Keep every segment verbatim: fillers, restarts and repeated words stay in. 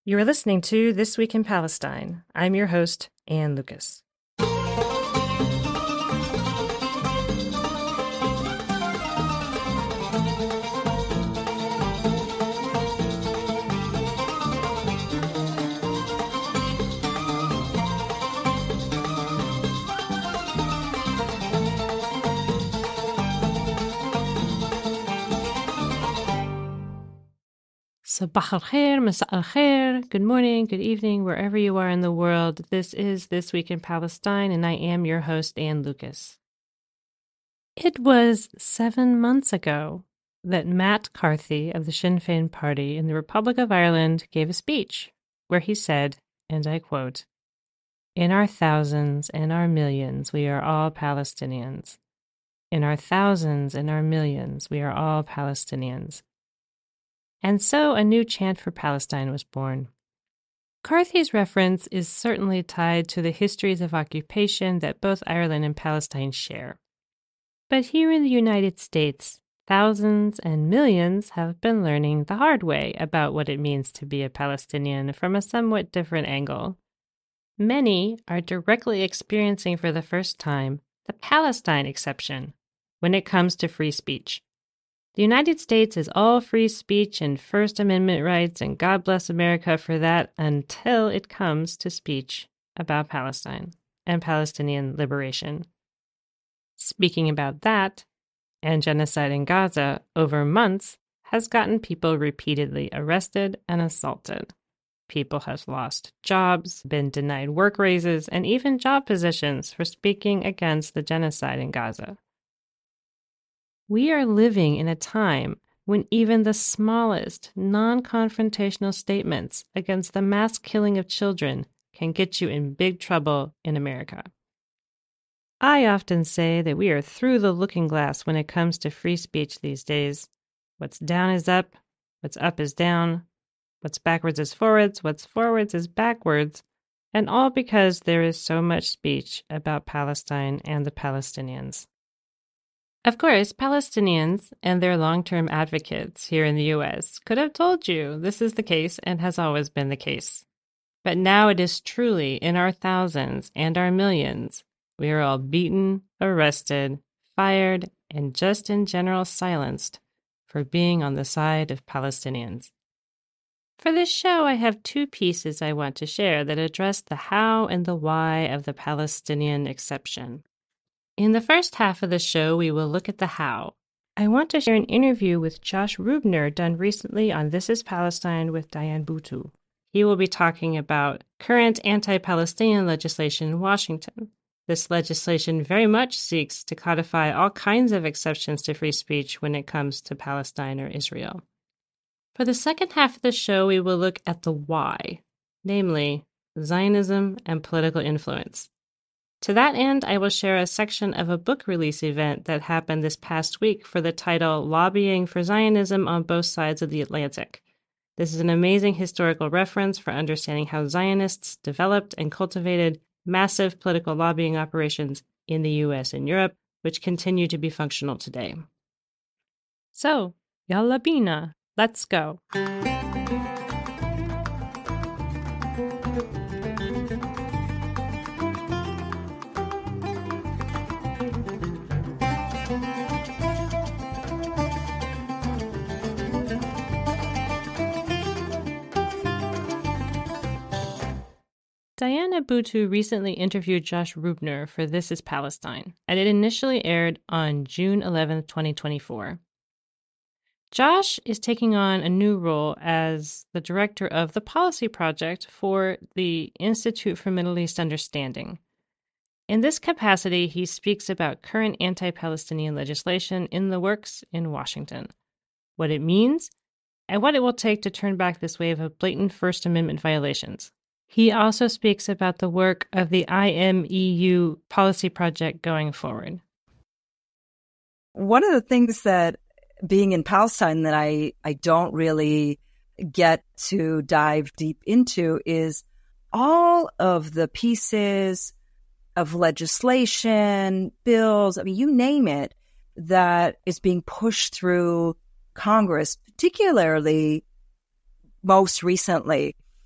You are listening to This Week in Palestine. I'm your host, Ann Lucas. Sabah al-khair, masa al-khair, good morning, good evening, wherever you are in the world. This is This Week in Palestine, and I am your host, Ann Lucas. It was seven months ago that Matt Carthy of the Sinn Féin Party in the Republic of Ireland gave a speech where he said, and I quote, "In our thousands and our millions, we are all Palestinians. In our thousands and our millions, we are all Palestinians." And so a new chant for Palestine was born. Carthy's reference is certainly tied to the histories of occupation that both Ireland and Palestine share. But here in the United States, thousands and millions have been learning the hard way about what it means to be a Palestinian from a somewhat different angle. Many are directly experiencing for the first time the Palestine exception when it comes to free speech. The United States is all free speech and First Amendment rights, and God bless America for that, until it comes to speech about Palestine and Palestinian liberation. Speaking about that, and genocide in Gaza over months has gotten people repeatedly arrested and assaulted. People have lost jobs, been denied work raises, and even job positions for speaking against the genocide in Gaza. We are living in a time when even the smallest non-confrontational statements against the mass killing of children can get you in big trouble in America. I often say that we are through the looking glass when it comes to free speech these days. What's down is up, what's up is down, what's backwards is forwards, what's forwards is backwards, and all because there is so much speech about Palestine and the Palestinians. Of course, Palestinians and their long-term advocates here in the U S could have told you this is the case and has always been the case. But now it is truly in our thousands and our millions. We are all beaten, arrested, fired, and just in general silenced for being on the side of Palestinians. For this show, I have two pieces I want to share that address the how and the why of the Palestinian exception. In the first half of the show, we will look at the how. I want to share an interview with Josh Rubner done recently on This is Palestine with Diane Boutou. He will be talking about current anti-Palestinian legislation in Washington. This legislation very much seeks to codify all kinds of exceptions to free speech when it comes to Palestine or Israel. For the second half of the show, we will look at the why, namely Zionism and political influence. To that end, I will share a section of a book release event that happened this past week for the title Lobbying for Zionism on Both Sides of the Atlantic. This is an amazing historical reference for understanding how Zionists developed and cultivated massive political lobbying operations in the U S and Europe, which continue to be functional today. So, yalla bina, let's go. Diana Boutou recently interviewed Josh Rubner for This is Palestine, and it initially aired on June eleventh, twenty twenty-four. Josh is taking on a new role as the director of the policy project for the Institute for Middle East Understanding. In this capacity, he speaks about current anti-Palestinian legislation in the works in Washington, what it means, and what it will take to turn back this wave of blatant First Amendment violations. He also speaks about the work of the I M E U policy project going forward. One of the things that being in Palestine that I, I don't really get to dive deep into is all of the pieces of legislation, bills, I mean, you name it, that is being pushed through Congress, particularly most recently.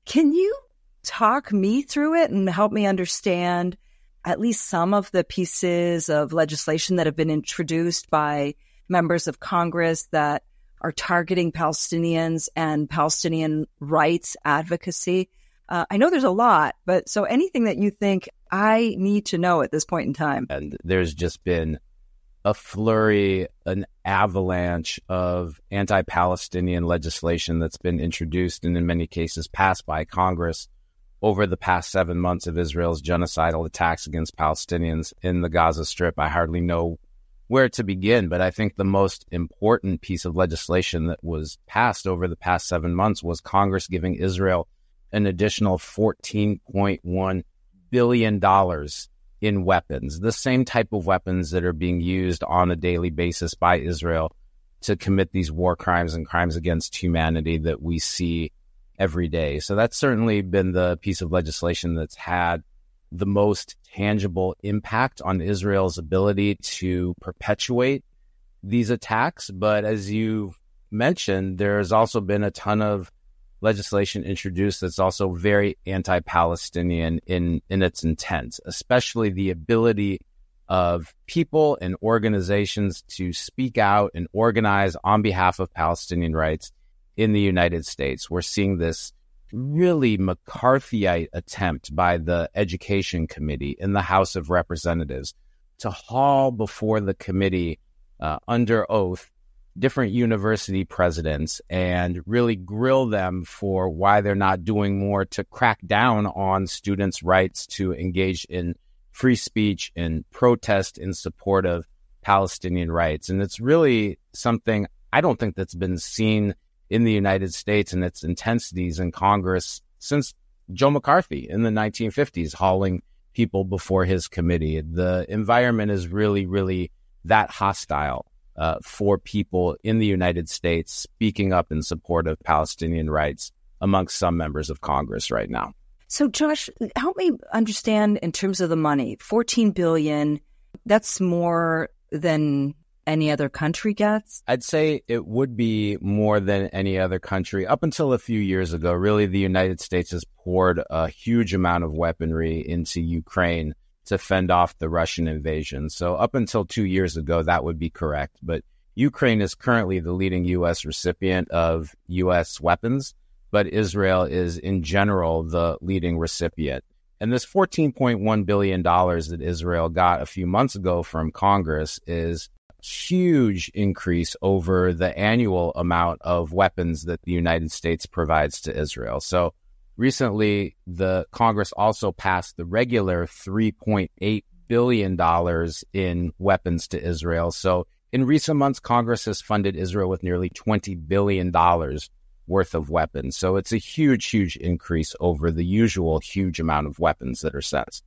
Can you talk me through it and help me understand at least some of the pieces of legislation that have been introduced by members of Congress that are targeting Palestinians and Palestinian rights advocacy? Uh, I know there's a lot, but so anything that you think I need to know at this point in time. And there's just been a flurry, an avalanche of anti-Palestinian legislation that's been introduced and in many cases passed by Congress over the past seven months of Israel's genocidal attacks against Palestinians in the Gaza Strip. I hardly know where to begin, but I think the most important piece of legislation that was passed over the past seven months was Congress giving Israel an additional fourteen point one billion dollars in weapons, the same type of weapons that are being used on a daily basis by Israel to commit these war crimes and crimes against humanity that we see every day. So that's certainly been the piece of legislation that's had the most tangible impact on Israel's ability to perpetuate these attacks. But as you mentioned, there's also been a ton of legislation introduced that's also very anti-Palestinian in, in its intent, especially the ability of people and organizations to speak out and organize on behalf of Palestinian rights in the United States. We're seeing this really McCarthyite attempt by the Education Committee in the House of Representatives to haul before the committee uh, under oath different university presidents and really grill them for why they're not doing more to crack down on students' rights to engage in free speech and protest in support of Palestinian rights. And it's really something I don't think that's been seen in the United States and its intensities in Congress since Joe McCarthy in the nineteen fifties, hauling people before his committee. The environment is really, really that hostile uh, for people in the United States speaking up in support of Palestinian rights amongst some members of Congress right now. So, Josh, help me understand in terms of the money. fourteen billion dollars, that's more than any other country gets? I'd say it would be more than any other country. Up until a few years ago, really, the United States has poured a huge amount of weaponry into Ukraine to fend off the Russian invasion. So up until two years ago, that would be correct. But Ukraine is currently the leading U S recipient of U S weapons, but Israel is in general the leading recipient. And this fourteen point one billion dollars that Israel got a few months ago from Congress is huge increase over the annual amount of weapons that the United States provides to Israel. So recently, the Congress also passed the regular three point eight billion dollars in weapons to Israel. So in recent months, Congress has funded Israel with nearly twenty billion dollars worth of weapons. So it's a huge, huge increase over the usual huge amount of weapons that are sent.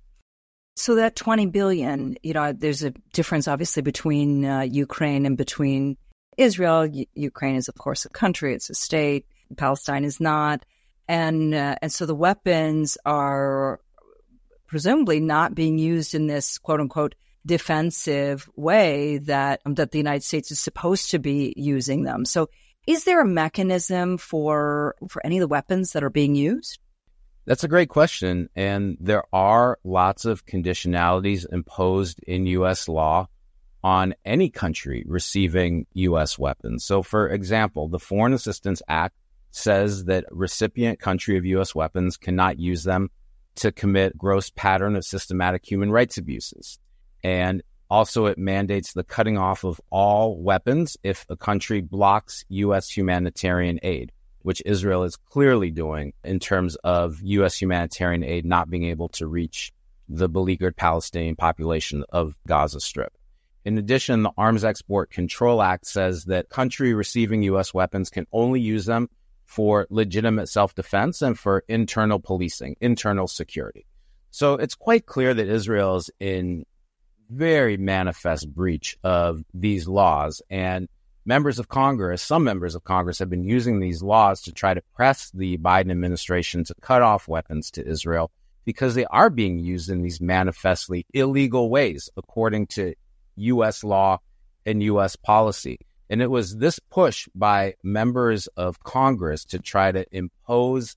So that twenty billion dollars, you know, there's a difference obviously between uh, Ukraine and between Israel. U- Ukraine is, of course, a country. It's a state. Palestine is not. And uh, and so the weapons are presumably not being used in this, quote unquote, defensive way that, um, that the United States is supposed to be using them. So is there a mechanism for for any of the weapons that are being used? That's a great question. And there are lots of conditionalities imposed in U S law on any country receiving U S weapons. So, for example, the Foreign Assistance Act says that recipient country of U S weapons cannot use them to commit gross pattern of systematic human rights abuses. And also it mandates the cutting off of all weapons if a country blocks U S humanitarian aid, which Israel is clearly doing in terms of U S humanitarian aid not being able to reach the beleaguered Palestinian population of Gaza Strip. In addition, the Arms Export Control Act says that country receiving U S weapons can only use them for legitimate self-defense and for internal policing, internal security. So it's quite clear that Israel is in very manifest breach of these laws, and members of Congress, some members of Congress have been using these laws to try to press the Biden administration to cut off weapons to Israel because they are being used in these manifestly illegal ways, according to U S law and U S policy. And it was this push by members of Congress to try to impose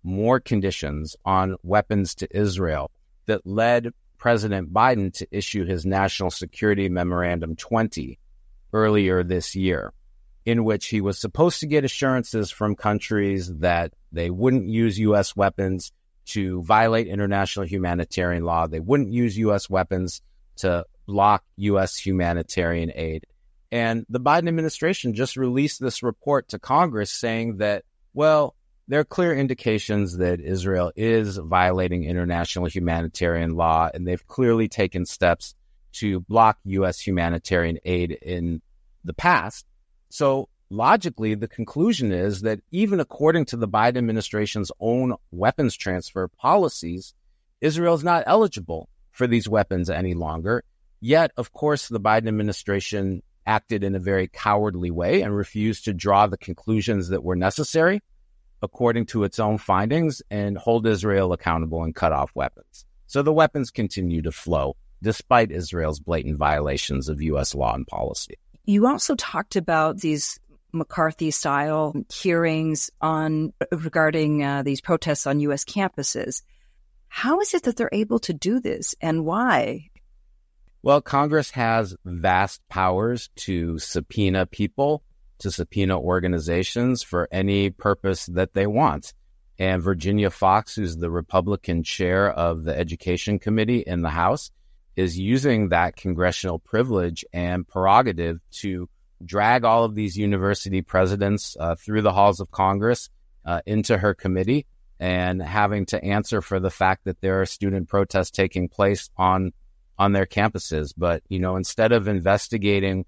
more conditions on weapons to Israel that led President Biden to issue his National Security Memorandum twenty earlier this year, in which he was supposed to get assurances from countries that they wouldn't use U S weapons to violate international humanitarian law. They wouldn't use U S weapons to block U S humanitarian aid. And the Biden administration just released this report to Congress saying that, well, there are clear indications that Israel is violating international humanitarian law, and they've clearly taken steps to block U S humanitarian aid in the past. So logically, the conclusion is that even according to the Biden administration's own weapons transfer policies, Israel is not eligible for these weapons any longer. Yet, of course, the Biden administration acted in a very cowardly way and refused to draw the conclusions that were necessary according to its own findings and hold Israel accountable and cut off weapons. So the weapons continue to flow despite Israel's blatant violations of U S law and policy. You also talked about these McCarthy-style hearings on regarding uh, these protests on U S campuses. How is it that they're able to do this, and why? Well, Congress has vast powers to subpoena people, to subpoena organizations for any purpose that they want. And Virginia Foxx, who's the Republican chair of the Education Committee in the House, is using that congressional privilege and prerogative to drag all of these university presidents uh, through the halls of Congress uh, into her committee and having to answer for the fact that there are student protests taking place on on their campuses. But, you know, instead of investigating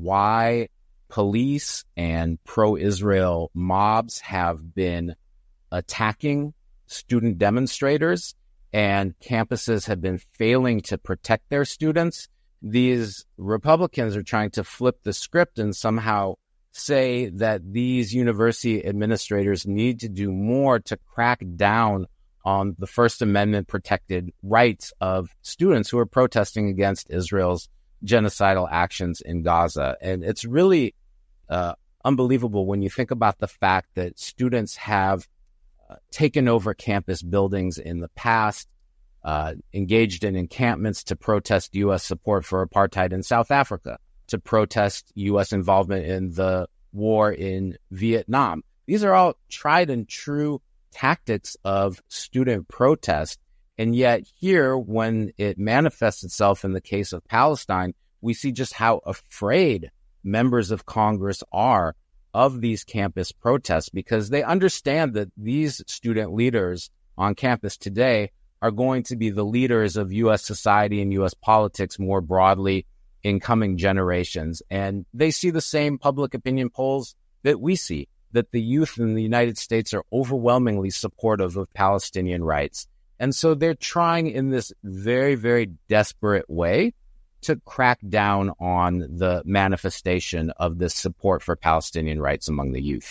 why police and pro-Israel mobs have been attacking student demonstrators and campuses have been failing to protect their students, these Republicans are trying to flip the script and somehow say that these university administrators need to do more to crack down on the First Amendment protected rights of students who are protesting against Israel's genocidal actions in Gaza. And it's really uh, unbelievable when you think about the fact that students have uh, taken over campus buildings in the past, uh, engaged in encampments to protest U S support for apartheid in South Africa, to protest U S involvement in the war in Vietnam. These are all tried and true tactics of student protest. And yet here, when it manifests itself in the case of Palestine, we see just how afraid members of Congress are of these campus protests, because they understand that these student leaders on campus today are going to be the leaders of U S society and U S politics more broadly in coming generations. And they see the same public opinion polls that we see, that the youth in the United States are overwhelmingly supportive of Palestinian rights. And so they're trying in this very, very desperate way to crack down on the manifestation of this support for Palestinian rights among the youth.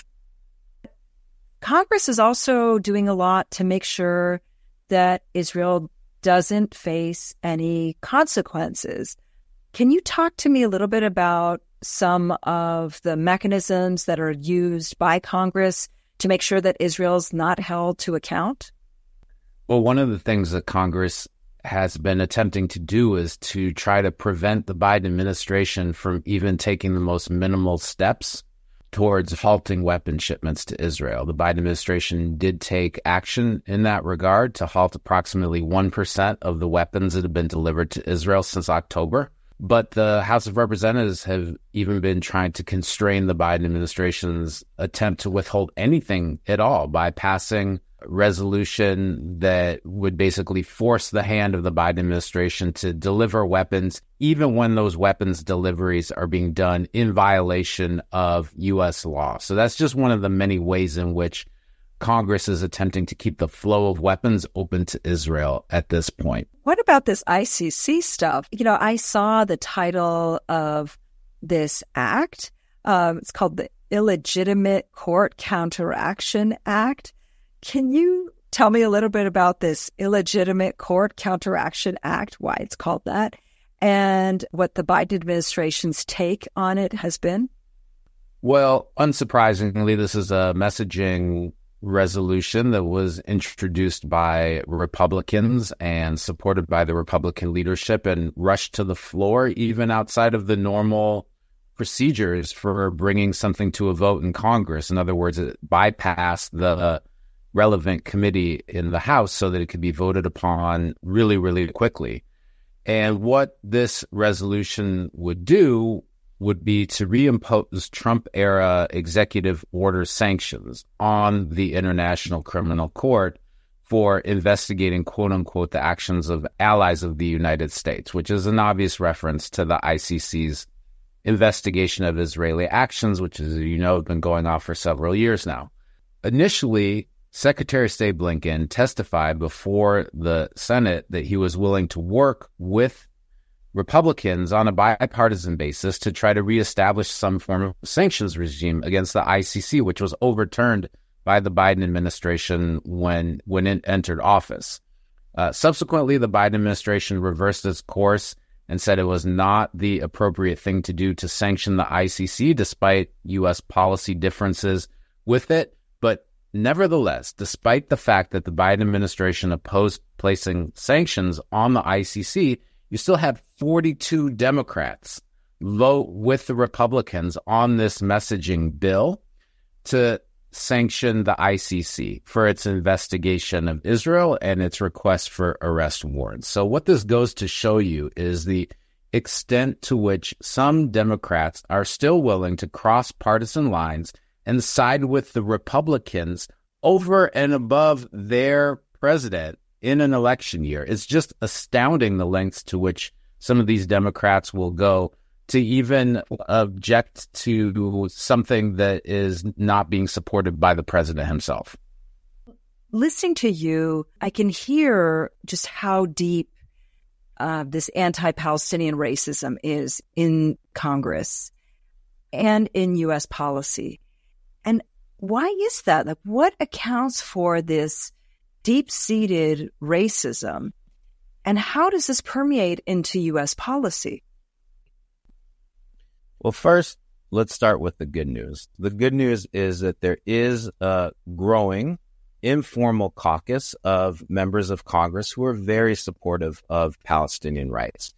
Congress is also doing a lot to make sure that Israel doesn't face any consequences. Can you talk to me a little bit about some of the mechanisms that are used by Congress to make sure that Israel's not held to account? Well, one of the things that Congress has been attempting to do is to try to prevent the Biden administration from even taking the most minimal steps towards halting weapon shipments to Israel. The Biden administration did take action in that regard to halt approximately one percent of the weapons that have been delivered to Israel since October. But the House of Representatives have even been trying to constrain the Biden administration's attempt to withhold anything at all by passing a resolution that would basically force the hand of the Biden administration to deliver weapons, even when those weapons deliveries are being done in violation of U S law. So that's just one of the many ways in which Congress is attempting to keep the flow of weapons open to Israel at this point. What about this I C C stuff? You know, I saw the title of this act. Um, it's called the Illegitimate Court Counteraction Act. Can you tell me a little bit about this Illegitimate Court Counteraction Act, why it's called that, and what the Biden administration's take on it has been? Well, unsurprisingly, this is a messaging resolution that was introduced by Republicans and supported by the Republican leadership and rushed to the floor, even outside of the normal procedures for bringing something to a vote in Congress. In other words, it bypassed the relevant committee in the House so that it could be voted upon really, really quickly. And what this resolution would do would be to reimpose Trump-era executive order sanctions on the International Criminal Court for investigating, quote-unquote, the actions of allies of the United States, which is an obvious reference to the I C C's investigation of Israeli actions, which, as you know, have been going on for several years now. Initially, Secretary of State Blinken testified before the Senate that he was willing to work with Republicans on a bipartisan basis to try to reestablish some form of sanctions regime against the I C C, which was overturned by the Biden administration when when it entered office. Uh, subsequently, the Biden administration reversed its course and said it was not the appropriate thing to do to sanction the I C C, despite U S policy differences with it. But nevertheless, despite the fact that the Biden administration opposed placing sanctions on the I C C, you still had forty-two Democrats vote with the Republicans on this messaging bill to sanction the I C C for its investigation of Israel and its request for arrest warrants. So what this goes to show you is the extent to which some Democrats are still willing to cross partisan lines and side with the Republicans over and above their president in an election year. It's just astounding the lengths to which some of these Democrats will go to even object to something that is not being supported by the president himself. Listening to you, I can hear just how deep uh, this anti-Palestinian racism is in Congress and in U S policy. And why is that? Like, what accounts for this deep-seated racism, and how does this permeate into U S policy? Well, first, let's start with the good news. The good news is that there is a growing informal caucus of members of Congress who are very supportive of Palestinian rights.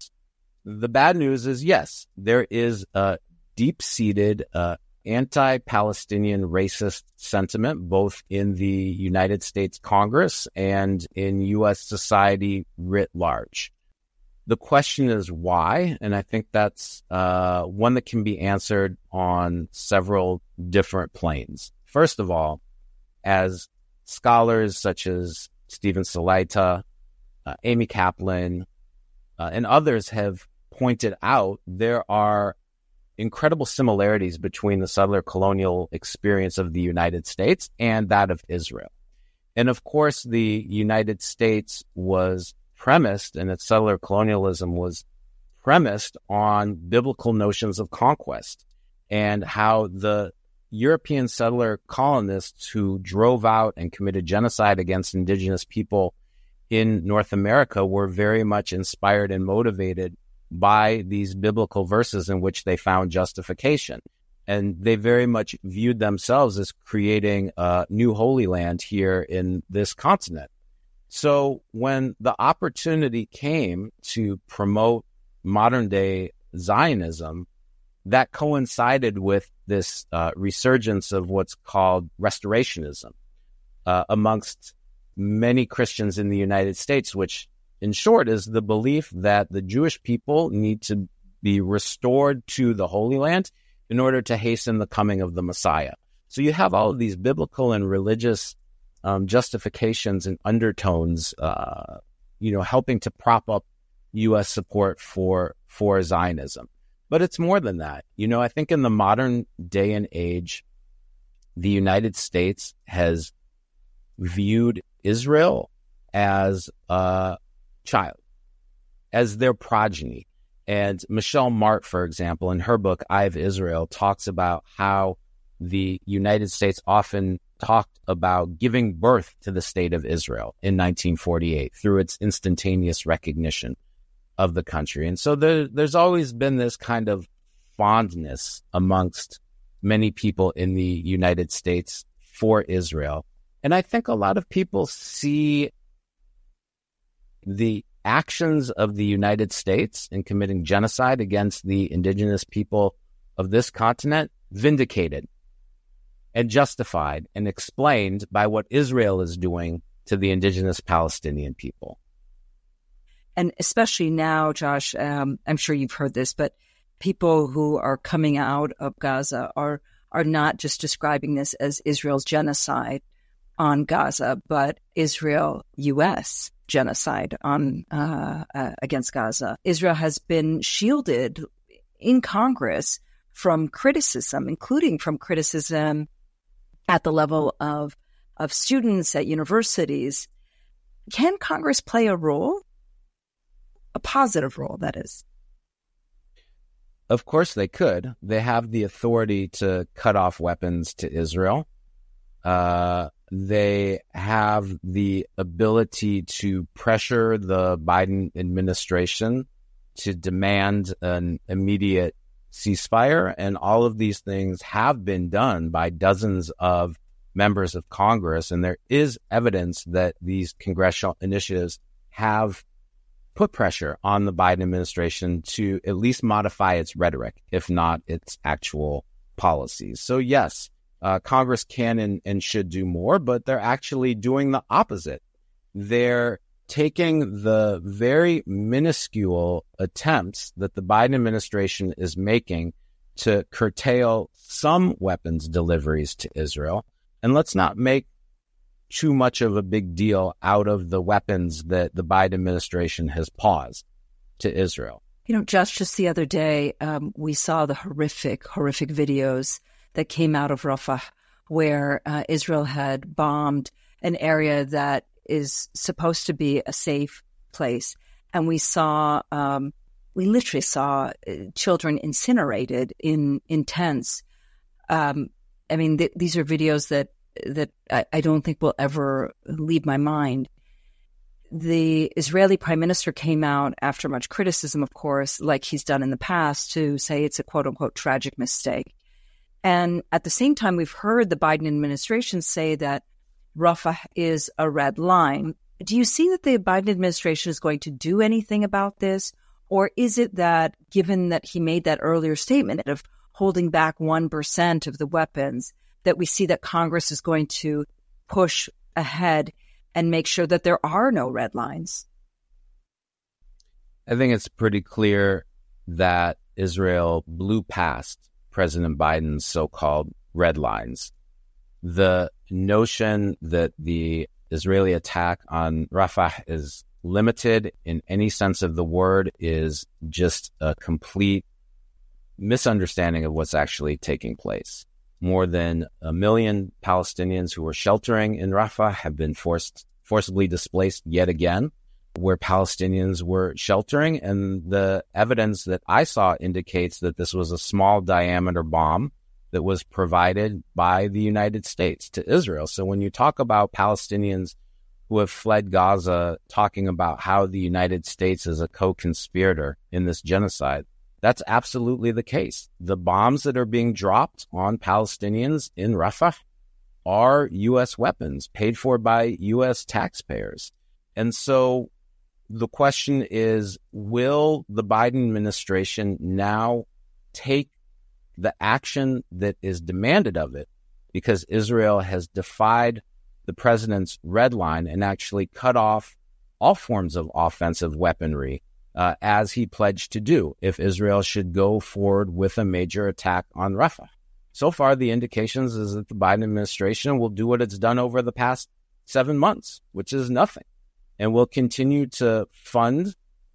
The bad news is, yes, there is a deep-seated uh, anti-Palestinian racist sentiment, both in the United States Congress and in U S society writ large. The question is why, and I think that's uh, one that can be answered on several different planes. First of all, as scholars such as Stephen Salaita, uh, Amy Kaplan, uh, and others have pointed out, there are incredible similarities between the settler colonial experience of the United States and that of Israel. And of course, the United States was premised, and its settler colonialism was premised on biblical notions of conquest and how the European settler colonists who drove out and committed genocide against indigenous people in North America were very much inspired and motivated by these biblical verses in which they found justification. And they very much viewed themselves as creating a new Holy Land here in this continent. So when the opportunity came to promote modern-day Zionism, that coincided with this uh, resurgence of what's called restorationism uh, amongst many Christians in the United States, which in short is the belief that the Jewish people need to be restored to the Holy Land in order to hasten the coming of the Messiah. So you have all of these biblical and religious um, justifications and undertones, uh, you know, helping to prop up U S support for, for Zionism. But it's more than that. You know, I think in the modern day and age, the United States has viewed Israel as a child, as their progeny. And Michelle Mart, for example, in her book, I Have Israel, talks about how the United States often talked about giving birth to the state of Israel in nineteen forty-eight through its instantaneous recognition of the country. And so there, there's always been this kind of fondness amongst many people in the United States for Israel. And I think a lot of people see the actions of the United States in committing genocide against the indigenous people of this continent vindicated and justified and explained by what Israel is doing to the indigenous Palestinian people. And especially now, Josh, um, I'm sure you've heard this, but people who are coming out of Gaza are are not just describing this as Israel's genocide on Gaza, but Israel-U S genocide on uh, uh, against Gaza. Israel has been shielded in Congress from criticism, including from criticism at the level of of students at universities. Can Congress play a role? A positive role, that is. Of course they could. They have the authority to cut off weapons to Israel. Uh, they have the ability to pressure the Biden administration to demand an immediate ceasefire. And all of these things have been done by dozens of members of Congress. And there is evidence that these congressional initiatives have put pressure on the Biden administration to at least modify its rhetoric, if not its actual policies. So yes, uh, Congress can and, and should do more, but they're actually doing the opposite. They're taking the very minuscule attempts that the Biden administration is making to curtail some weapons deliveries to Israel. And let's not make too much of a big deal out of the weapons that the Biden administration has paused to Israel. You know, Josh, just the other day, um, we saw the horrific, horrific videos that came out of Rafah, where uh, Israel had bombed an area that is supposed to be a safe place. And we saw, um, we literally saw uh, children incinerated in, in tents. Um, I mean, th- these are videos that that I, I don't think will ever leave my mind. The Israeli prime minister came out after much criticism, of course, like he's done in the past, to say it's a quote-unquote tragic mistake. And at the same time, we've heard the Biden administration say that Rafah is a red line. Do you see that the Biden administration is going to do anything about this? Or is it that, given that he made that earlier statement of holding back one percent of the weapons, that we see that Congress is going to push ahead and make sure that there are no red lines? I think it's pretty clear that Israel blew past President Biden's so-called red lines. The notion that the Israeli attack on Rafah is limited in any sense of the word is just a complete misunderstanding of what's actually taking place. More than a million Palestinians who were sheltering in Rafah have been forced, forcibly displaced yet again, where Palestinians were sheltering. And the evidence that I saw indicates that this was a small diameter bomb that was provided by the United States to Israel. So when you talk about Palestinians who have fled Gaza, talking about how the United States is a co-conspirator in this genocide, that's absolutely the case. The bombs that are being dropped on Palestinians in Rafah are U S weapons paid for by U S taxpayers. And so the question is, will the Biden administration now take the action that is demanded of it because Israel has defied the president's red line and actually cut off all forms of offensive weaponry, Uh, as he pledged to do if Israel should go forward with a major attack on Rafah? So far, the indications is that the Biden administration will do what it's done over the past seven months, which is nothing, and will continue to fund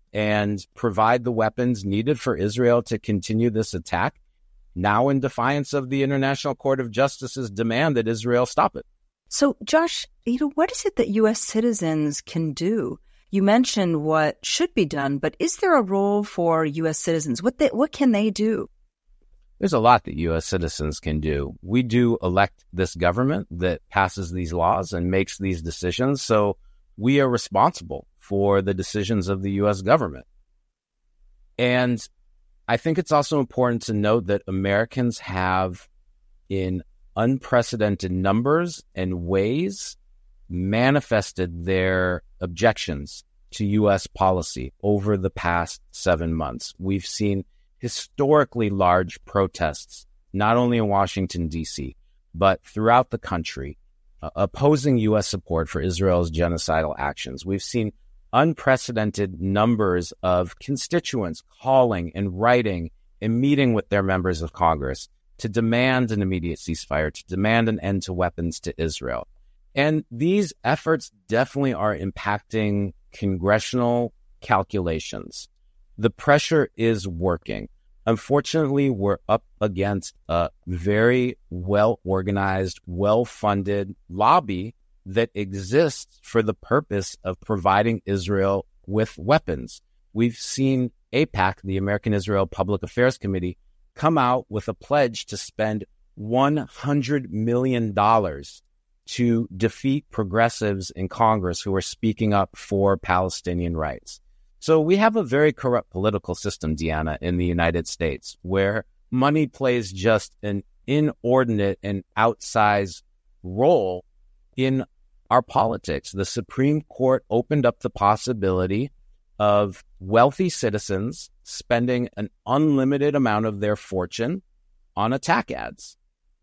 and provide the weapons needed for Israel to continue this attack, now in defiance of the International Court of Justice's demand that Israel stop it. So, Josh, you know, what is it that U S citizens can do? You mentioned what should be done, but is there a role for U S citizens? What they, what can they do? There's a lot that U S citizens can do. We do elect this government that passes these laws and makes these decisions, so we are responsible for the decisions of the U S government. And I think it's also important to note that Americans have, in unprecedented numbers and ways, manifested their objections to U S policy over the past seven months. We've seen historically large protests, not only in Washington, D C, but throughout the country, uh, opposing U S support for Israel's genocidal actions. We've seen unprecedented numbers of constituents calling and writing and meeting with their members of Congress to demand an immediate ceasefire, to demand an end to weapons to Israel. And these efforts definitely are impacting congressional calculations. The pressure is working. Unfortunately, we're up against a very well-organized, well-funded lobby that exists for the purpose of providing Israel with weapons. We've seen AIPAC, the American Israel Public Affairs Committee, come out with a pledge to spend one hundred million dollars to defeat progressives in Congress who are speaking up for Palestinian rights. So we have a very corrupt political system, Deanna, in the United States, where money plays just an inordinate and outsized role in our politics. The Supreme Court opened up the possibility of wealthy citizens spending an unlimited amount of their fortune on attack ads.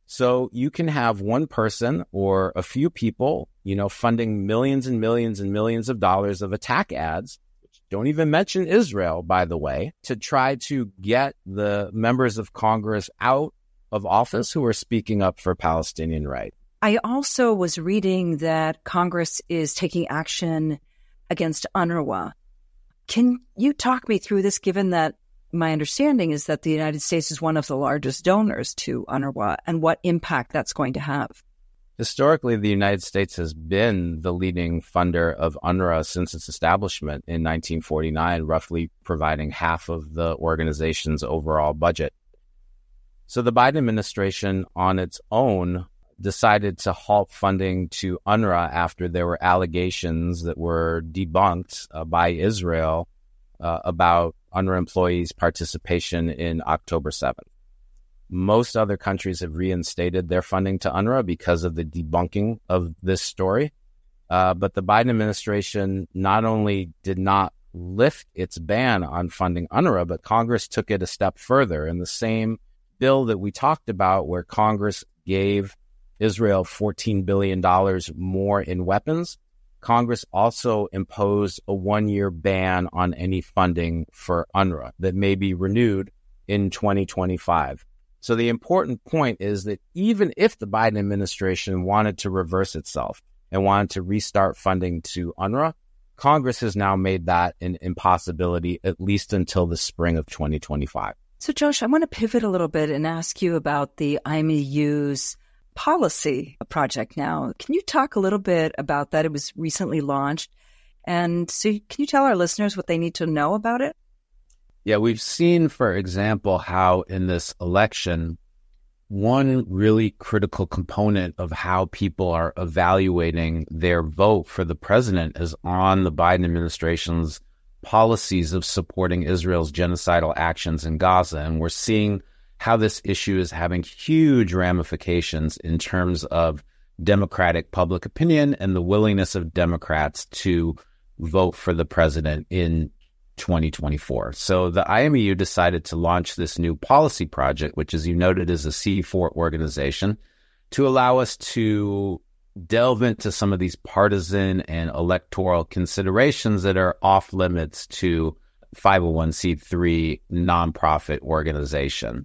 So you can have one person or a few people, you know, funding millions and millions and millions of dollars of attack ads, which don't even mention Israel, by the way, to try to get the members of Congress out of office who are speaking up for Palestinian rights. I also was reading that Congress is taking action against UNRWA. Can you talk me through this, given that my understanding is that the United States is one of the largest donors to UNRWA, and what impact that's going to have? Historically, the United States has been the leading funder of UNRWA since its establishment in nineteen forty-nine, roughly providing half of the organization's overall budget. So the Biden administration on its own decided to halt funding to UNRWA after there were allegations that were debunked uh, by Israel uh, about UNRWA employees' participation in October seventh. Most other countries have reinstated their funding to UNRWA because of the debunking of this story. Uh, but the Biden administration not only did not lift its ban on funding UNRWA, but Congress took it a step further. In the same bill that we talked about, where Congress gave Israel fourteen billion dollars more in weapons, Congress also imposed a one-year ban on any funding for UNRWA that may be renewed in twenty twenty-five. So the important point is that even if the Biden administration wanted to reverse itself and wanted to restart funding to UNRWA, Congress has now made that an impossibility, at least until the spring of twenty twenty-five. So, Josh, I want to pivot a little bit and ask you about the I M E U's policy project now. Can you talk a little bit about that? It was recently launched. And so can you tell our listeners what they need to know about it? Yeah, we've seen, for example, how in this election, one really critical component of how people are evaluating their vote for the president is on the Biden administration's policies of supporting Israel's genocidal actions in Gaza. And we're seeing how this issue is having huge ramifications in terms of Democratic public opinion and the willingness of Democrats to vote for the president in twenty twenty-four. So the I M E U decided to launch this new policy project, which, as you noted, is a C four organization, to allow us to delve into some of these partisan and electoral considerations that are off limits to five oh one c three nonprofit organization.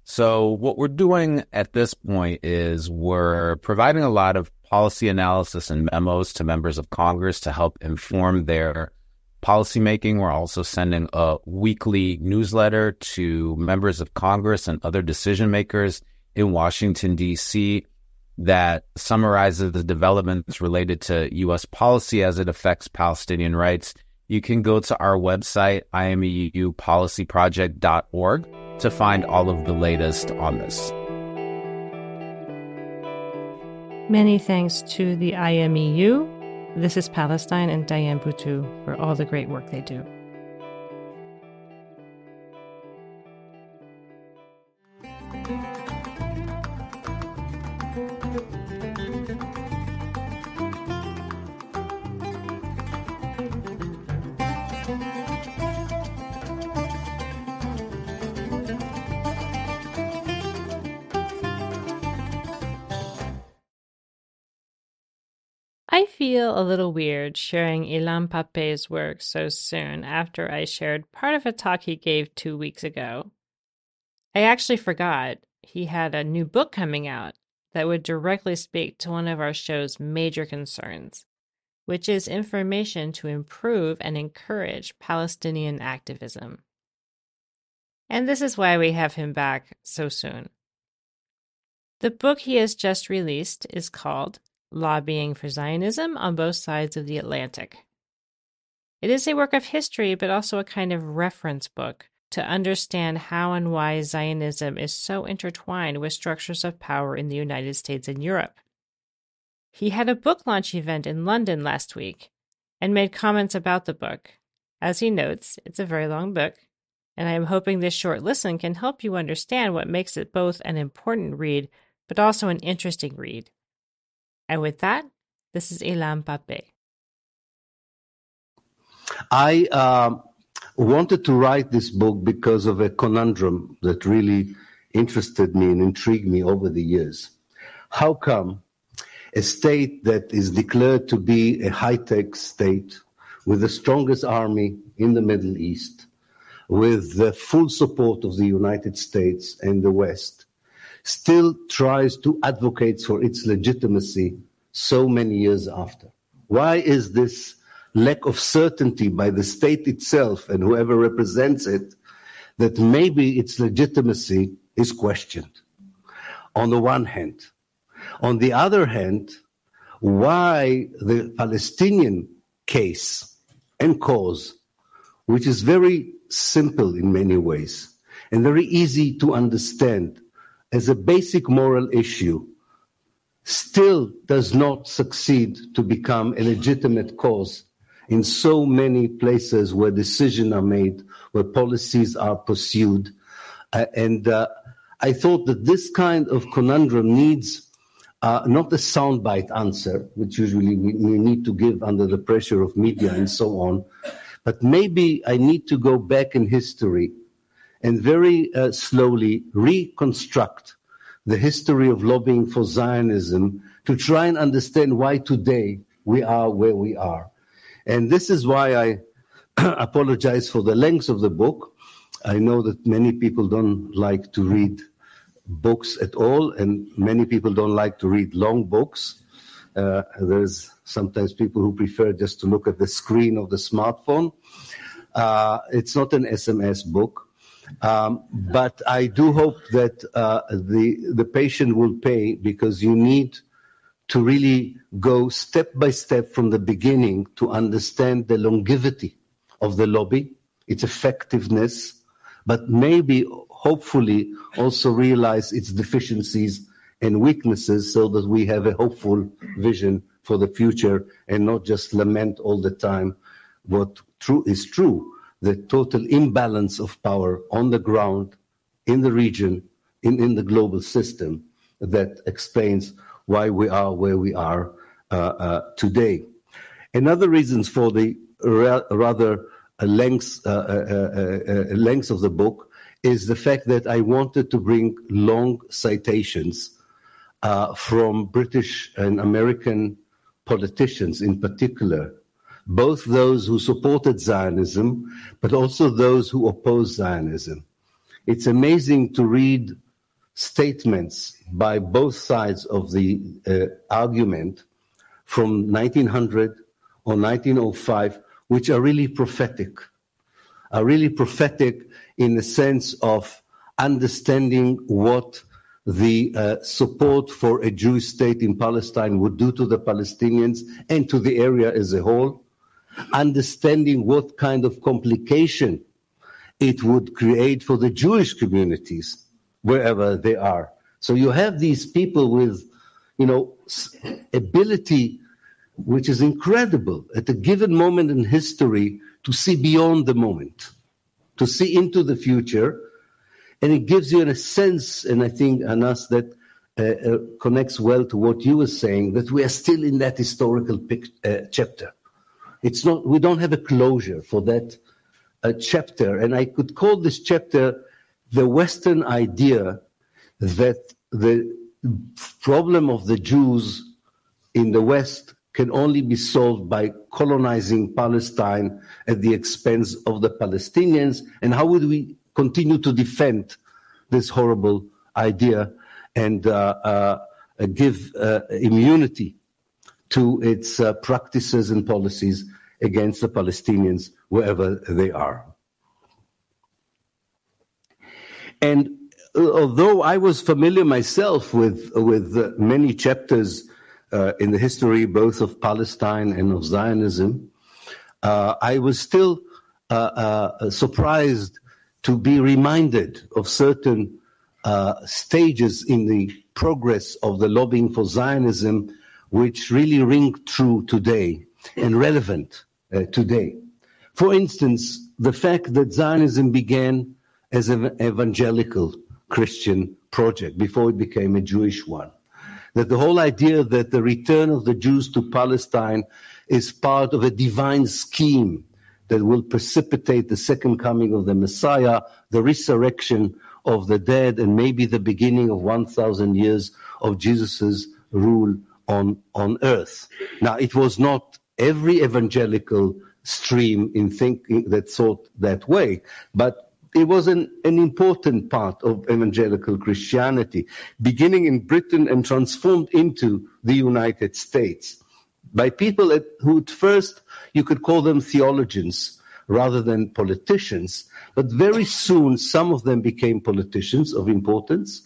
So what we're doing at this point is we're providing a lot of policy analysis and memos to members of Congress to help inform their policymaking. We're also sending a weekly newsletter to members of Congress and other decision makers in Washington, D C that summarizes the developments related to U S policy as it affects Palestinian rights. You can go to our website, I M E U policy project dot org, to find all of the latest on this. Many thanks to the I M E U. This is Palestine and Diane Boutou for all the great work they do. I feel a little weird sharing Ilan Pappé's work so soon after I shared part of a talk he gave two weeks ago. I actually forgot he had a new book coming out that would directly speak to one of our show's major concerns, which is information to improve and encourage Palestinian activism. And this is why we have him back so soon. The book he has just released is called Lobbying for Zionism on Both Sides of the Atlantic. It is a work of history, but also a kind of reference book to understand how and why Zionism is so intertwined with structures of power in the United States and Europe. He had a book launch event in London last week and made comments about the book. As he notes, it's a very long book, and I am hoping this short listen can help you understand what makes it both an important read, but also an interesting read. And with that, this is Ilan Pappé. I uh, wanted to write this book because of a conundrum that really interested me and intrigued me over the years. How come a state that is declared to be a high-tech state with the strongest army in the Middle East, with the full support of the United States and the West, still tries to advocate for its legitimacy so many years after? Why is this lack of certainty by the state itself and whoever represents it that maybe its legitimacy is questioned? On the one hand. On the other hand, why the Palestinian case and cause, which is very simple in many ways and very easy to understand as a basic moral issue, still does not succeed to become a legitimate cause in so many places where decisions are made, where policies are pursued. Uh, and uh, I thought that this kind of conundrum needs uh, not a soundbite answer, which usually we, we need to give under the pressure of media and so on, but maybe I need to go back in history and very uh, slowly reconstruct the history of lobbying for Zionism to try and understand why today we are where we are. And this is why I apologize for the length of the book. I know that many people don't like to read books at all, and many people don't like to read long books. Uh, there's sometimes people who prefer just to look at the screen of the smartphone. Uh, it's not an S M S book. Um, but I do hope that uh, the the patient will pay, because you need to really go step by step from the beginning to understand the longevity of the lobby, its effectiveness, but maybe, hopefully, also realize its deficiencies and weaknesses so that we have a hopeful vision for the future and not just lament all the time what true is true. The total imbalance of power on the ground, in the region, in, in the global system that explains why we are where we are uh, uh, today. Another reasons for the ra- rather uh, length, uh, uh, uh, uh, length of the book is the fact that I wanted to bring long citations uh, from British and American politicians in particular, both those who supported Zionism, but also those who opposed Zionism. It's amazing to read statements by both sides of the uh, argument from nineteen hundred or nineteen oh five, which are really prophetic, are really prophetic in the sense of understanding what the uh, support for a Jewish state in Palestine would do to the Palestinians and to the area as a whole, understanding what kind of complication it would create for the Jewish communities wherever they are. So you have these people with, you know, ability which is incredible at a given moment in history to see beyond the moment, to see into the future. And it gives you a sense, and I think, Anas, that uh, uh, connects well to what you were saying, that we are still in that historical pic- uh, chapter. It's not, we don't have a closure for that uh, chapter. And I could call this chapter the Western idea that the problem of the Jews in the West can only be solved by colonizing Palestine at the expense of the Palestinians? And how would we continue to defend this horrible idea and uh, uh, give uh, immunity to its uh, practices and policies against the Palestinians wherever they are? And although I was familiar myself with, with uh, many chapters uh, in the history both of Palestine and of Zionism, uh, I was still uh, uh, surprised to be reminded of certain uh, stages in the progress of the lobbying for Zionism which really ring true today and relevant uh, today. For instance, the fact that Zionism began as an evangelical Christian project before it became a Jewish one. That the whole idea that the return of the Jews to Palestine is part of a divine scheme that will precipitate the second coming of the Messiah, the resurrection of the dead, and maybe the beginning of one thousand years of Jesus's rule on, on earth. Now, it was not every evangelical stream in thinking that thought that way, but it was an, an important part of evangelical Christianity, beginning in Britain and transformed into the United States by people at, who at first you could call them theologians rather than politicians, but very soon some of them became politicians of importance,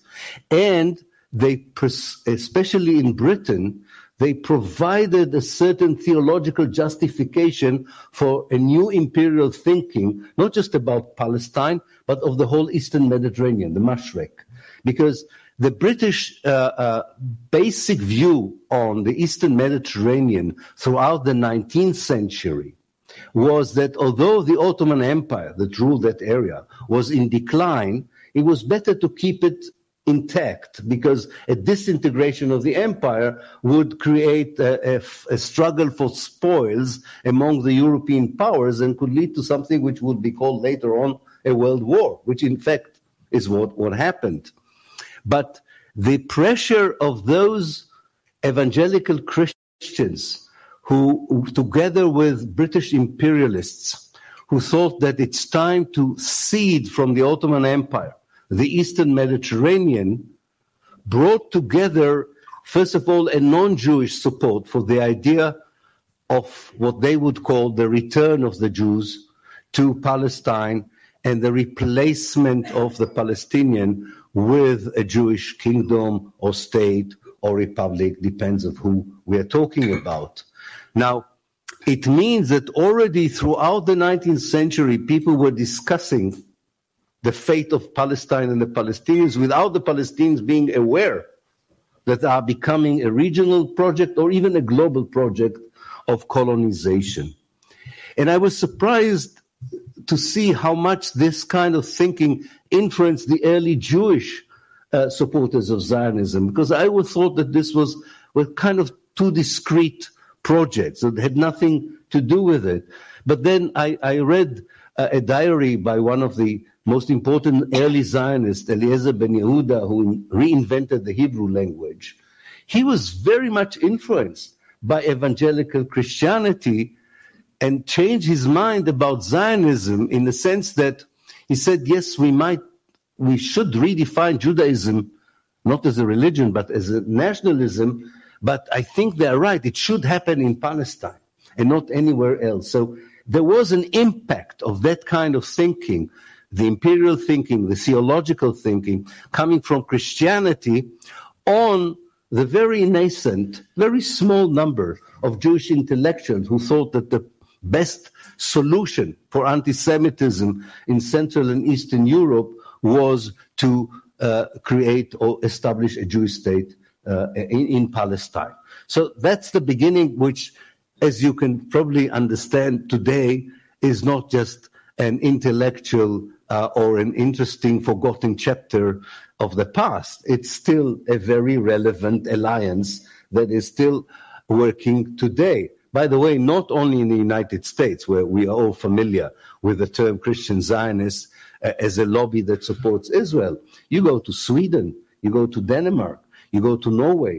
and they, especially in Britain, they provided a certain theological justification for a new imperial thinking, not just about Palestine, but of the whole Eastern Mediterranean, the Mashreq. Because the British uh, uh, basic view on the Eastern Mediterranean throughout the nineteenth century was that although the Ottoman Empire that ruled that area was in decline, it was better to keep it intact, because a disintegration of the empire would create a, a, a struggle for spoils among the European powers and could lead to something which would be called later on a world war, which in fact is what, what happened. But the pressure of those evangelical Christians who, who together with British imperialists, who thought that it's time to cede from the Ottoman Empire the Eastern Mediterranean, brought together, first of all, a non-Jewish support for the idea of what they would call the return of the Jews to Palestine and the replacement of the Palestinian with a Jewish kingdom or state or republic, depends on who we are talking about. Now, it means that already throughout the nineteenth century, people were discussing the fate of Palestine and the Palestinians without the Palestinians being aware that they are becoming a regional project or even a global project of colonization. And I was surprised to see how much this kind of thinking influenced the early Jewish uh, supporters of Zionism, because I always thought that this was were kind of two discrete projects that had nothing to do with it. But then I, I read uh, a diary by one of the most important early Zionist, Eliezer Ben Yehuda, who reinvented the Hebrew language. He was very much influenced by evangelical Christianity and changed his mind about Zionism in the sense that he said, yes, we might, we should redefine Judaism, not as a religion, but as a nationalism, but I think they're right. It should happen in Palestine and not anywhere else. So there was an impact of that kind of thinking, the imperial thinking, the theological thinking, coming from Christianity on the very nascent, very small number of Jewish intellectuals who thought that the best solution for anti-Semitism in Central and Eastern Europe was to uh, create or establish a Jewish state uh, in, in Palestine. So that's the beginning, which, as you can probably understand today, is not just an intellectual uh, or an interesting forgotten chapter of the past. It's still a very relevant alliance that is still working today. By the way, not only in the United States, where we are all familiar with the term Christian Zionists uh, as a lobby that supports Israel. You go to Sweden, you go to Denmark, you go to Norway,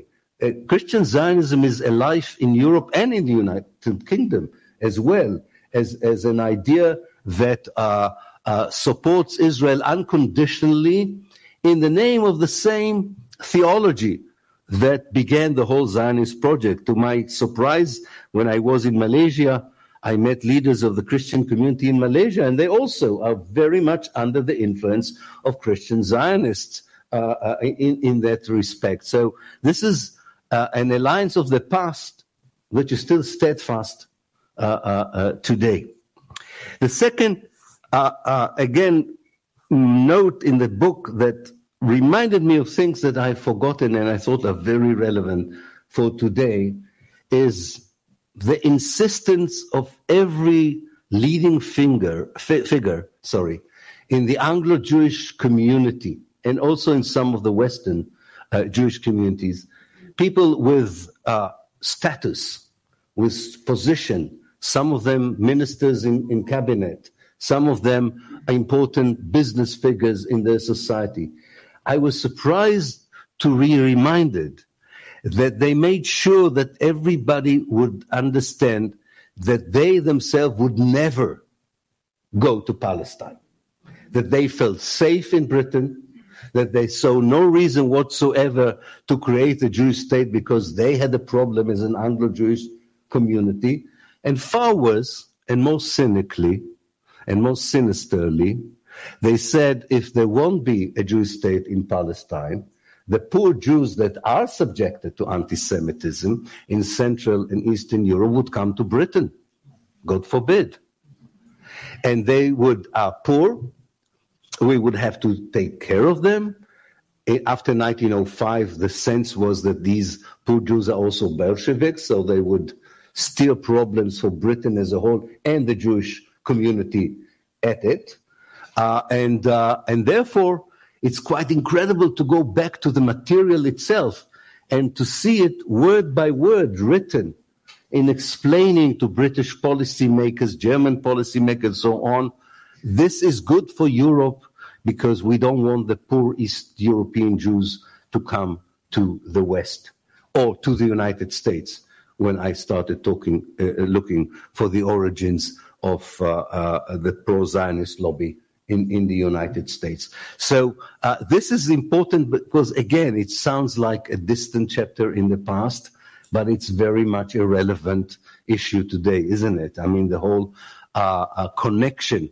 uh, Christian Zionism is alive in Europe and in the United Kingdom as well, as, as an idea that uh, uh, supports Israel unconditionally in the name of the same theology that began the whole Zionist project. To my surprise, when I was in Malaysia, I met leaders of the Christian community in Malaysia, and they also are very much under the influence of Christian Zionists uh, uh, in, in that respect. So this is uh, an alliance of the past, which is still steadfast uh, uh, uh, today. The second, uh, uh, again, note in the book that reminded me of things that I've forgotten and I thought are very relevant for today is the insistence of every leading finger, fi- figure sorry, in the Anglo-Jewish community and also in some of the Western uh, Jewish communities, people with uh, status, with position, some of them ministers in, in cabinet, some of them important business figures in their society. I was surprised to be reminded that they made sure that everybody would understand that they themselves would never go to Palestine, that they felt safe in Britain, that they saw no reason whatsoever to create a Jewish state because they had a problem as an Anglo-Jewish community, and far worse and most cynically and most sinisterly, they said if there won't be a Jewish state in Palestine, the poor Jews that are subjected to anti-Semitism in Central and Eastern Europe would come to Britain. God forbid. And they would are poor. We would have to take care of them. After nineteen oh five, the sense was that these poor Jews are also Bolsheviks, so they would steer problems for Britain as a whole and the Jewish community at it. Uh, and uh, and therefore, it's quite incredible to go back to the material itself and to see it word by word written in explaining to British policymakers, German policymakers, so on. This is good for Europe because we don't want the poor East European Jews to come to the West or to the United States when I started talking, uh, looking for the origins of uh, uh, the pro-Zionist lobby In, in the United States. So uh, this is important because, again, it sounds like a distant chapter in the past, but it's very much a relevant issue today, isn't it? I mean, the whole uh, uh, connection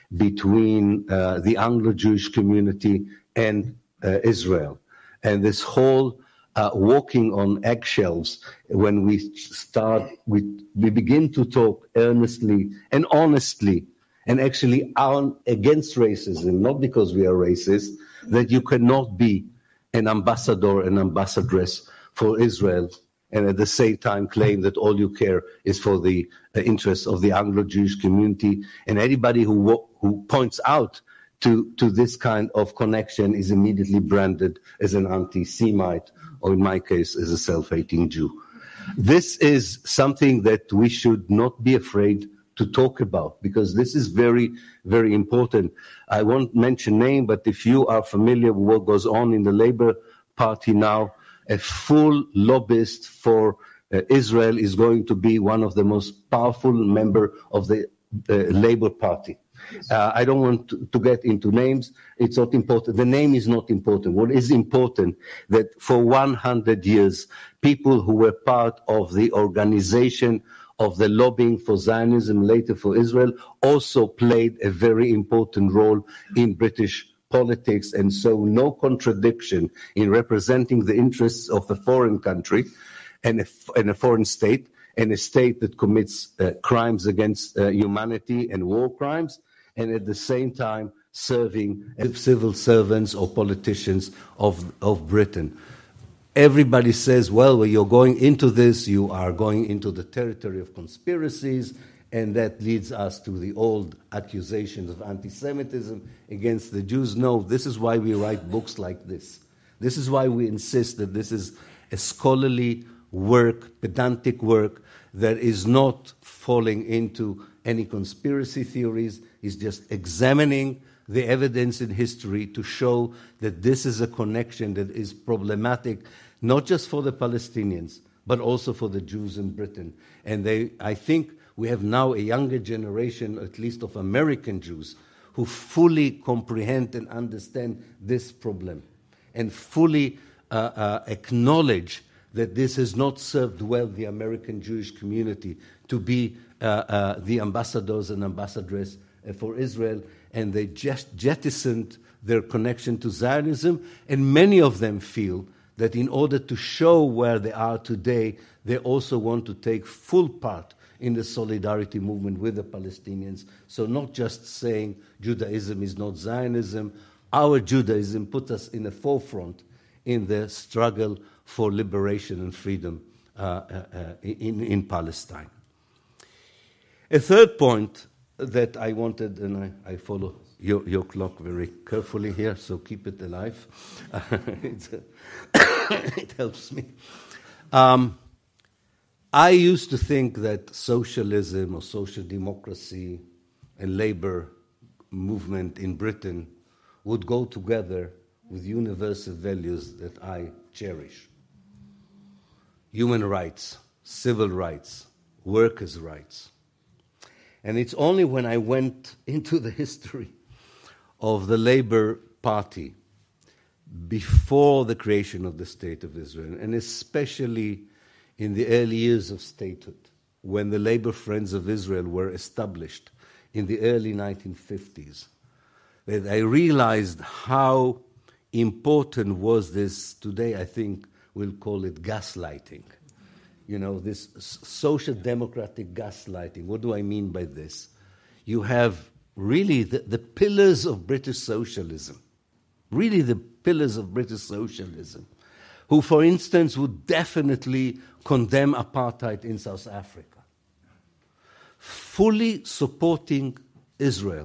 between uh, the Anglo-Jewish community and uh, Israel, and this whole uh, walking on eggshells when we start, we, we begin to talk earnestly and honestly and actually are against racism, not because we are racist, that you cannot be an ambassador, an ambassadress for Israel, and at the same time claim that all you care is for the uh, interests of the Anglo-Jewish community. And anybody who who points out to, to this kind of connection is immediately branded as an anti-Semite, or in my case, as a self-hating Jew. This is something that we should not be afraid to talk about, because this is very, very important. I won't mention name, but if you are familiar with what goes on in the Labour Party now, a full lobbyist for uh, Israel is going to be one of the most powerful member of the uh, Labour Party. Uh, I don't want to, to get into names. It's not important. The name is not important. What is important that for one hundred years, people who were part of the organization of the lobbying for Zionism, later for Israel, also played a very important role in British politics, and so no contradiction in representing the interests of a foreign country and a, and a foreign state, and a state that commits uh, crimes against uh, humanity and war crimes, and at the same time serving as civil servants or politicians of, of Britain. Everybody says, well, when you're going into this, you are going into the territory of conspiracies, and that leads us to the old accusations of anti-Semitism against the Jews. No, this is why we write books like this. This is why we insist that this is a scholarly work, pedantic work, that is not falling into any conspiracy theories, is just examining the evidence in history to show that this is a connection that is problematic, not just for the Palestinians, but also for the Jews in Britain. And they, I think we have now a younger generation, at least of American Jews, who fully comprehend and understand this problem and fully uh, uh, acknowledge that this has not served well the American Jewish community to be uh, uh, the ambassadors and ambassadresses uh, for Israel, and they just jettisoned their connection to Zionism, and many of them feel that in order to show where they are today, they also want to take full part in the solidarity movement with the Palestinians. So not just saying Judaism is not Zionism, our Judaism put us in the forefront in the struggle for liberation and freedom uh, uh, in, in Palestine. A third point that I wanted, and I, I follow your, your clock very carefully here, so keep it alive. it's, it helps me. Um, I used to think that socialism or social democracy and labor movement in Britain would go together with universal values that I cherish. Human rights, civil rights, workers' rights. And it's only when I went into the history of the Labour Party before the creation of the State of Israel, and especially in the early years of statehood, when the Labour Friends of Israel were established in the early nineteen fifties, that I realized how important was this, today I think we'll call it gaslighting. You know, this social democratic gaslighting. What do I mean by this? You have really the, the pillars of British socialism, really the pillars of British socialism, who, for instance, would definitely condemn apartheid in South Africa, fully supporting Israel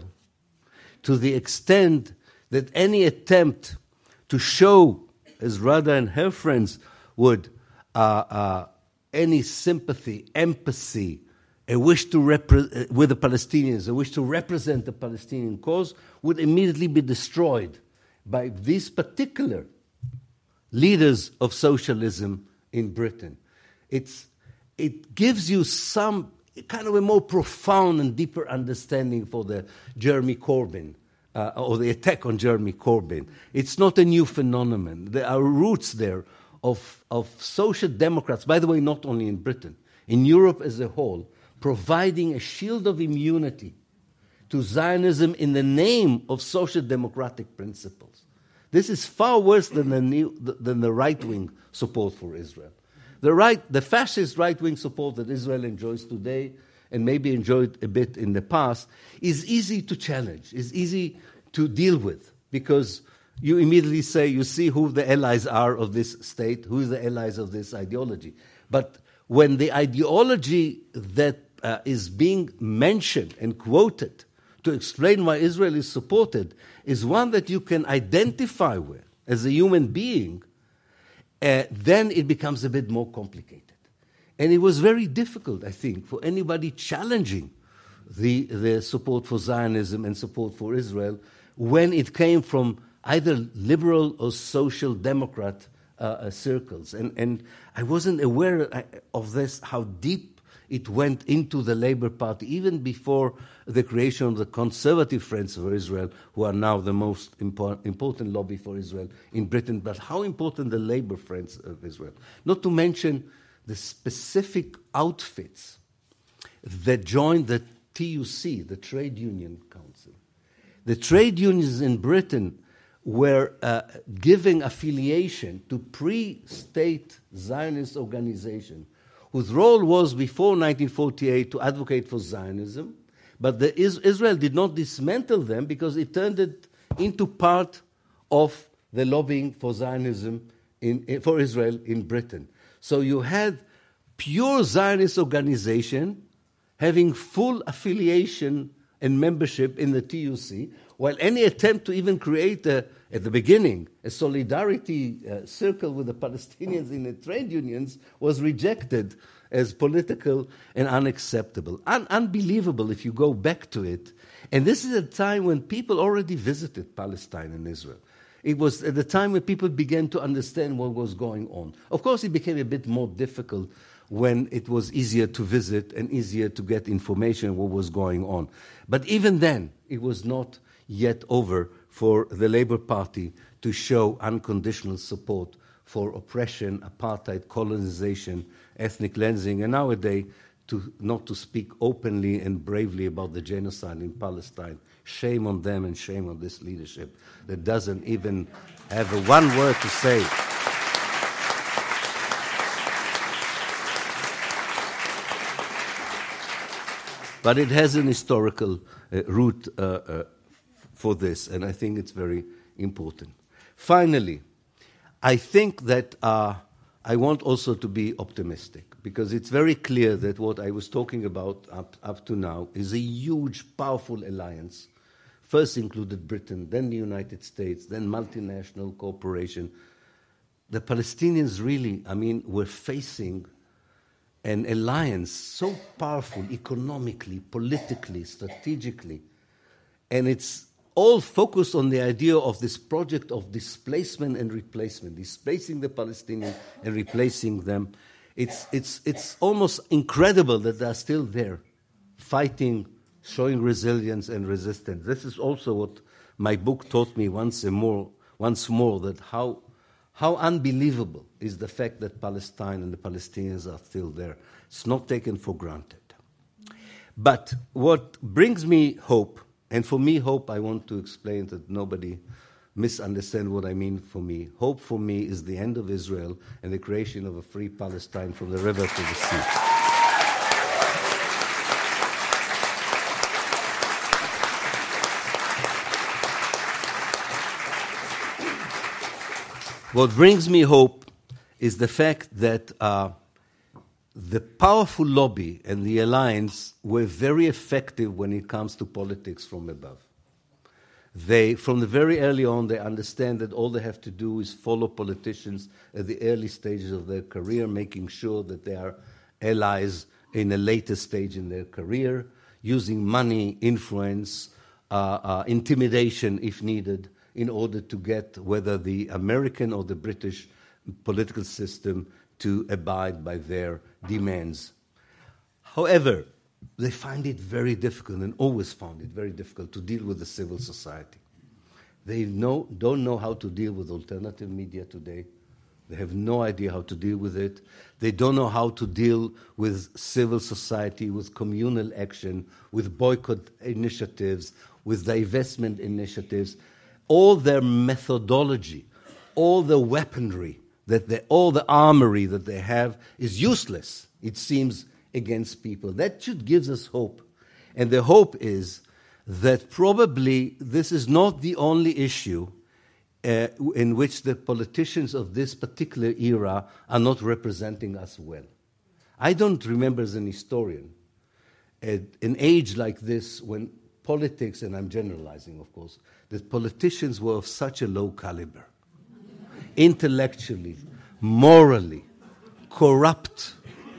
to the extent that any attempt to show, as Rada and her friends would, uh, uh, any sympathy, empathy, a wish to repre- with the Palestinians, a wish to represent the Palestinian cause, would immediately be destroyed by these particular leaders of socialism in Britain. It's, it gives you some kind of a more profound and deeper understanding for the Jeremy Corbyn, uh, or the attack on Jeremy Corbyn. It's not a new phenomenon. There are roots there of, of social democrats, by the way, not only in Britain, in Europe as a whole, providing a shield of immunity to Zionism in the name of social democratic principles. This is far worse than the, new, than the right-wing support for Israel. The right, the fascist right-wing support that Israel enjoys today, and maybe enjoyed a bit in the past, is easy to challenge, is easy to deal with, because you immediately say, you see who the allies are of this state, who is the allies of this ideology. But when the ideology that uh, is being mentioned and quoted to explain why Israel is supported is one that you can identify with as a human being, uh, then it becomes a bit more complicated. And it was very difficult, I think, for anybody challenging the, the support for Zionism and support for Israel when it came from either liberal or social democrat uh, circles. And, and I wasn't aware of this, how deep it went into the Labour Party, even before the creation of the Conservative Friends for Israel, who are now the most impor- important lobby for Israel in Britain, but how important the Labour Friends of Israel. Not to mention the specific outfits that joined the T U C, the Trade Union Council. The trade unions in Britain were uh, giving affiliation to pre-state Zionist organizations whose role was before nineteen forty-eight to advocate for Zionism, but the Is- Israel did not dismantle them because it turned it into part of the lobbying for Zionism in, in, for Israel in Britain. So you had pure Zionist organization having full affiliation and membership in the T U C, while any attempt to even create, a, at the beginning, a solidarity uh, circle with the Palestinians in the trade unions was rejected as political and unacceptable. Un- unbelievable if you go back to it. And this is a time when people already visited Palestine and Israel. It was at the time when people began to understand what was going on. Of course, it became a bit more difficult when it was easier to visit and easier to get information what was going on. But even then, it was not yet over for the Labour Party to show unconditional support for oppression, apartheid, colonization, ethnic cleansing, and nowadays to not to speak openly and bravely about the genocide in Palestine. Shame on them and shame on this leadership that doesn't even have a one word to say. But it has an historical uh, root uh, uh, for this, and I think it's very important. Finally, I think that uh, I want also to be optimistic, because it's very clear that what I was talking about up, up to now is a huge, powerful alliance. First included Britain, then the United States, then multinational corporation. The Palestinians really, I mean, were facing an alliance so powerful economically, politically, strategically, and it's all focused on the idea of this project of displacement and replacement, displacing the Palestinians and replacing them. It's, it's, it's almost incredible that they're still there, fighting, showing resilience and resistance. This is also what my book taught me once more, once more, that how How unbelievable is the fact that Palestine and the Palestinians are still there. It's not taken for granted. But what brings me hope, and for me hope, I want to explain that nobody misunderstand what I mean for me. Hope for me is the end of Israel and the creation of a free Palestine from the river to the sea. What brings me hope is the fact that uh, the powerful lobby and the alliance were very effective when it comes to politics from above. They, from the very early on, they understand that all they have to do is follow politicians at the early stages of their career, making sure that they are allies in a later stage in their career, using money, influence, uh, uh, intimidation if needed, in order to get whether the American or the British political system to abide by their demands. However, they find it very difficult, and always found it very difficult, to deal with the civil society. They know, don't know how to deal with alternative media today. They have no idea how to deal with it. They don't know how to deal with civil society, with communal action, with boycott initiatives, with divestment initiatives. All their methodology, all the weaponry, that they, all the armory that they have is useless, it seems, against people. That should give us hope. And the hope is that probably this is not the only issue uh, in which the politicians of this particular era are not representing us well. I don't remember as an historian at an age like this when politics, and I'm generalizing, of course, that politicians were of such a low caliber, intellectually, morally, corrupt,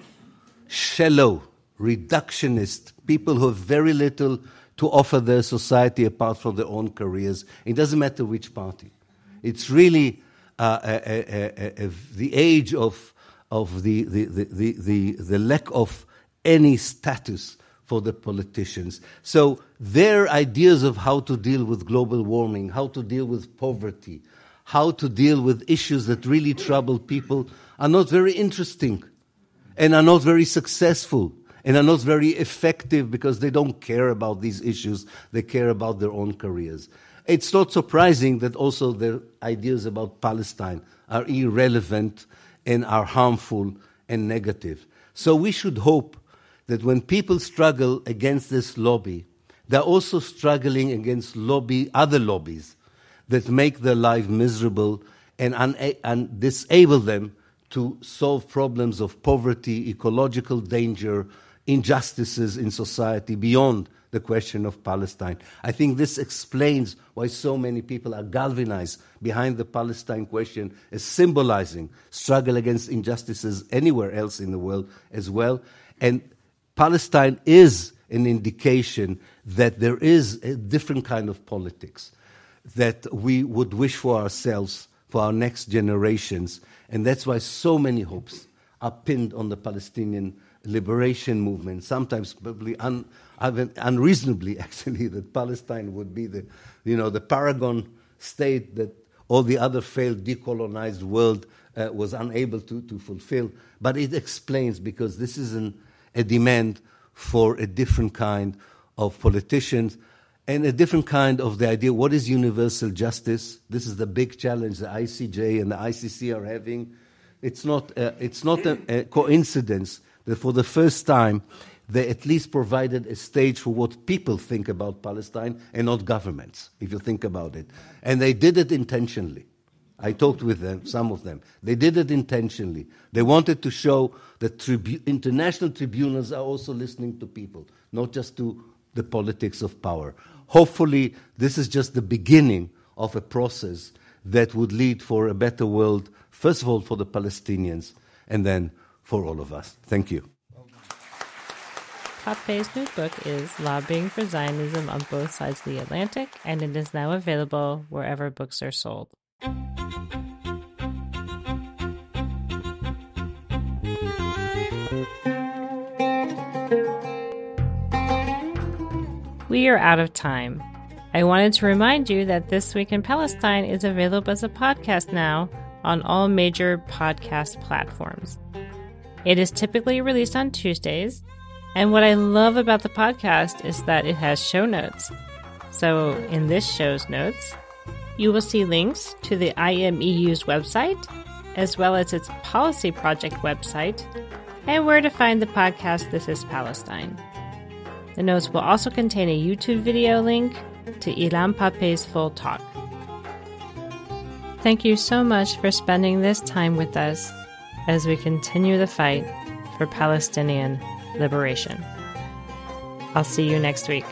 shallow, reductionist, people who have very little to offer their society apart from their own careers. It doesn't matter which party. It's really uh, a, a, a, a, the age of, of the, the, the, the, the lack of any status for the politicians. So their ideas of how to deal with global warming, how to deal with poverty, how to deal with issues that really trouble people are not very interesting and are not very successful and are not very effective because they don't care about these issues. They care about their own careers. It's not surprising that also their ideas about Palestine are irrelevant and are harmful and negative. So we should hope that when people struggle against this lobby, they're also struggling against lobby, other lobbies that make their life miserable and, una- and disable them to solve problems of poverty, ecological danger, injustices in society beyond the question of Palestine. I think this explains why so many people are galvanized behind the Palestine question as symbolizing struggle against injustices anywhere else in the world as well. And Palestine is an indication that there is a different kind of politics. that we would wish for ourselves, for our next generations. And that's why so many hopes are pinned on the Palestinian liberation movement, sometimes probably un, unreasonably, actually, that Palestine would be the, you know, the paragon state that all the other failed decolonized world uh, was unable to, to fulfill. But it explains, because this is an, a demand for a different kind of politicians and a different kind of the idea, what is universal justice? This is the big challenge the I C J and the I C C are having. It's not, uh, it's not a, a coincidence that for the first time they at least provided a stage for what people think about Palestine and not governments, if you think about it. And they did it intentionally. I talked with them, some of them. They did it intentionally. They wanted to show that tribu- international tribunals are also listening to people, not just to the politics of power. Hopefully, this is just the beginning of a process that would lead for a better world, first of all for the Palestinians, and then for all of us. Thank you. Pape's new book is Lobbying for Zionism on Both Sides of the Atlantic, and it is now available wherever books are sold. We are out of time. I wanted to remind you that This Week in Palestine is available as a podcast now on all major podcast platforms. It is typically released on Tuesdays, and what I love about the podcast is that it has show notes. So in this show's notes, you will see links to the I M E U's website, as well as its Policy Project website, and where to find the podcast This is Palestine. The notes will also contain a YouTube video link to Ilan Pape's full talk. Thank you so much for spending this time with us as we continue the fight for Palestinian liberation. I'll see you next week.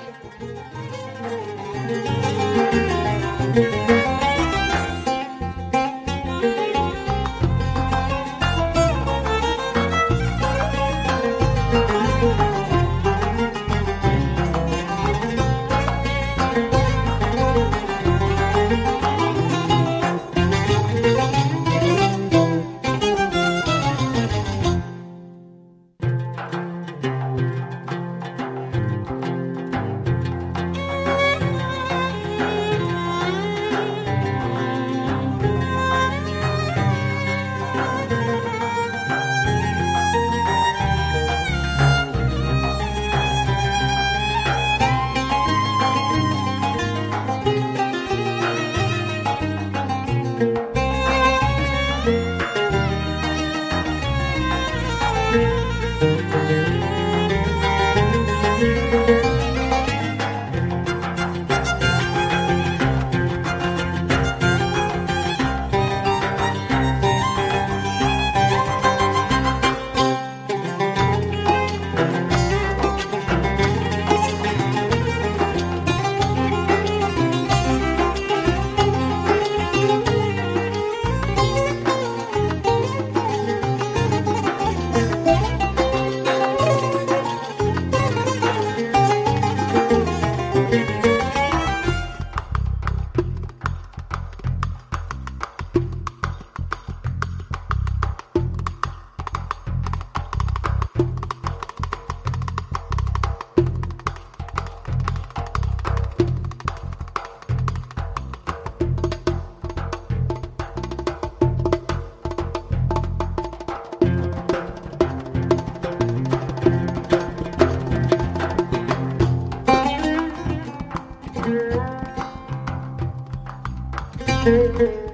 Thank you.